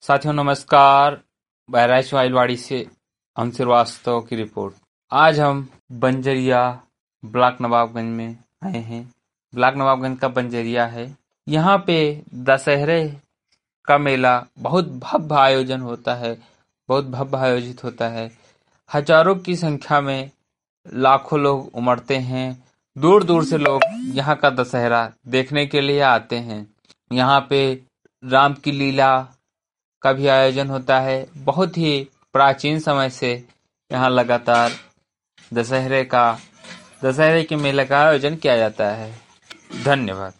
साथियों नमस्कार। बहराइच वाइलवाड़ी से हम श्रीवास्तव की रिपोर्ट। आज हम बंजरिया ब्लॉक नवाबगंज में आए हैं। ब्लॉक नवाबगंज का बंजरिया है। यहाँ पे दशहरे का मेला बहुत भव्य आयोजन होता है, बहुत भव्य आयोजित होता है। हजारों की संख्या में लाखों लोग उमड़ते हैं। दूर दूर से लोग यहाँ का दशहरा देखने के लिए आते हैं। यहाँ पे राम की लीला का भी आयोजन होता है। बहुत ही प्राचीन समय से यहाँ लगातार दशहरे के मेले का आयोजन किया जाता है। धन्यवाद।